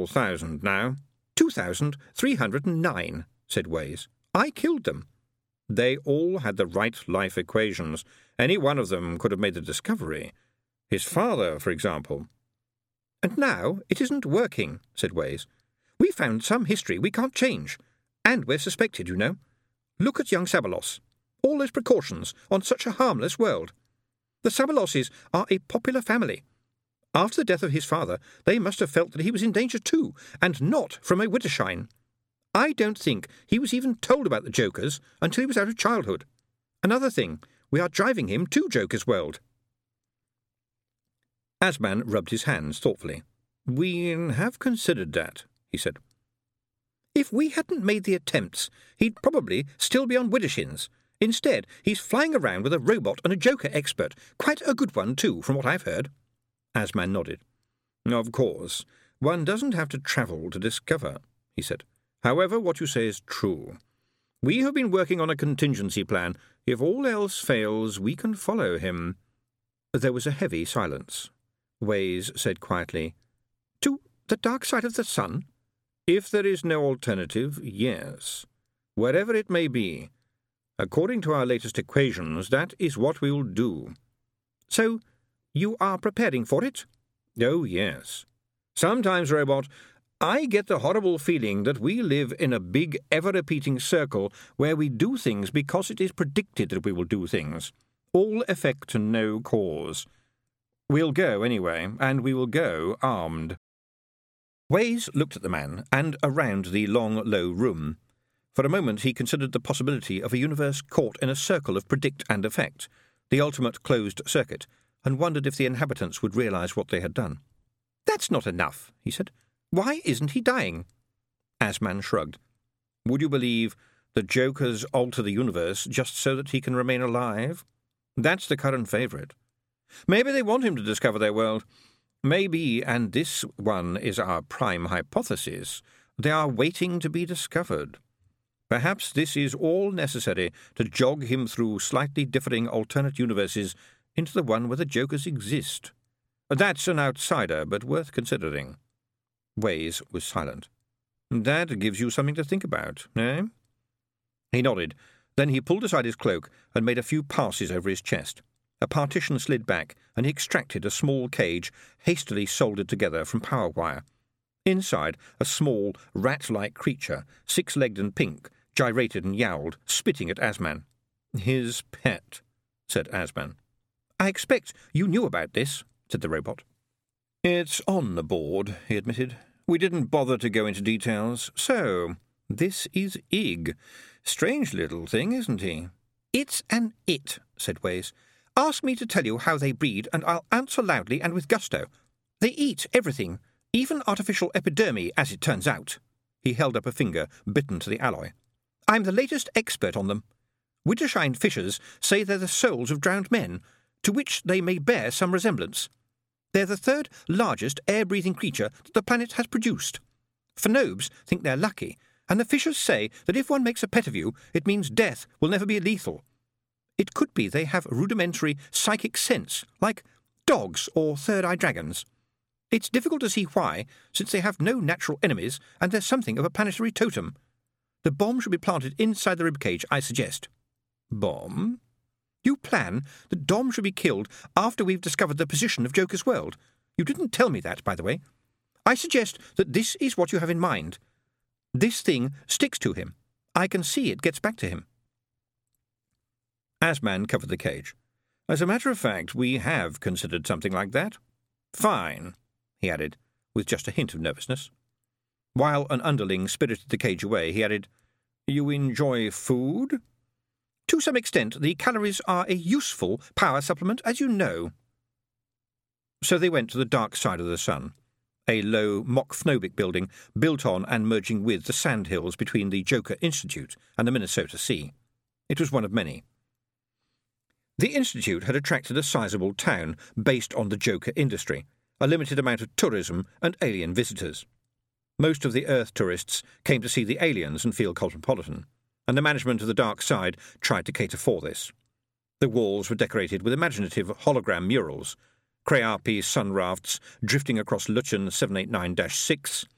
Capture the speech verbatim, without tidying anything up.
couple thousand now. Two thousand three hundred and nine, said Ways. I killed them. They all had the right life equations. Any one of them could have made the discovery. His father, for example. And now it isn't working, said Ways. We found some history we can't change. And we're suspected, you know. Look at young Sabalos. All those precautions on such a harmless world. The Sabaloses are a popular family. After the death of his father, they must have felt that he was in danger too, and not from a Wittershine. I don't think he was even told about the Jokers until he was out of childhood. Another thing, we are driving him to Joker's world. Asman rubbed his hands thoughtfully. We have considered that, he said. If we hadn't made the attempts, he'd probably still be on Widdershins. Instead, he's flying around with a robot and a Joker expert. Quite a good one, too, from what I've heard. Asman nodded. Of course. One doesn't have to travel to discover, he said. However, what you say is true. We have been working on a contingency plan. If all else fails, we can follow him. There was a heavy silence. Ways said quietly, To the dark side of the sun? If there is no alternative, yes. Wherever it may be. According to our latest equations, that is what we will do. So, you are preparing for it? Oh, yes. Sometimes, Robot, I get the horrible feeling that we live in a big, ever-repeating circle where we do things because it is predicted that we will do things. All effect and no cause. We'll go anyway, and we will go armed. Ways looked at the man and around the long, low room. For a moment he considered the possibility of a universe caught in a circle of predict and effect, the ultimate closed circuit, and wondered if the inhabitants would realize what they had done. That's not enough, he said. Why isn't he dying? Asman shrugged. Would you believe the Jokers alter the universe just so that he can remain alive? That's the current favourite. Maybe they want him to discover their world. Maybe, and this one is our prime hypothesis, they are waiting to be discovered. Perhaps this is all necessary to jog him through slightly differing alternate universes into the one where the Jokers exist. That's an outsider, but worth considering. Ways was silent. That gives you something to think about, eh? He nodded. Then he pulled aside his cloak and made a few passes over his chest. A partition slid back, and he extracted a small cage hastily soldered together from power wire. Inside, a small, rat-like creature, six-legged and pink, gyrated and yowled, spitting at Asman. His pet, said Asman. I expect you knew about this, said the robot. It's on the board, he admitted. We didn't bother to go into details. So, this is Ig. Strange little thing, isn't he? It's an it, said Ways. Ask me to tell you how they breed, and I'll answer loudly and with gusto. They eat everything, even artificial epidermy, as it turns out. He held up a finger, bitten to the alloy. I'm the latest expert on them. Widdershine fishers say they're the souls of drowned men, to which they may bear some resemblance. They're the third largest air-breathing creature that the planet has produced. Phenobes think they're lucky, and the fishers say that if one makes a pet of you, it means death will never be lethal. It could be they have rudimentary psychic sense, like dogs or third-eye dragons. It's difficult to see why, since they have no natural enemies and they're something of a planetary totem. The bomb should be planted inside the ribcage, I suggest. Bomb? You plan that Dom should be killed after we've discovered the position of Joker's world. You didn't tell me that, by the way. I suggest that this is what you have in mind. This thing sticks to him. I can see it gets back to him. Asman covered the cage. As a matter of fact, we have considered something like that. Fine, he added, with just a hint of nervousness. While an underling spirited the cage away, he added, You enjoy food? To some extent, the calories are a useful power supplement, as you know. So they went to the dark side of the sun, a low mock-phobic building built on and merging with the sandhills between the Joker Institute and the Minnesota Sea. It was one of many. The Institute had attracted a sizable town based on the Joker industry, a limited amount of tourism and alien visitors. Most of the Earth tourists came to see the aliens and feel cosmopolitan, and the management of the dark side tried to cater for this. The walls were decorated with imaginative hologram murals, Crearpy sun rafts drifting across Luchen seven eighty-nine dash six,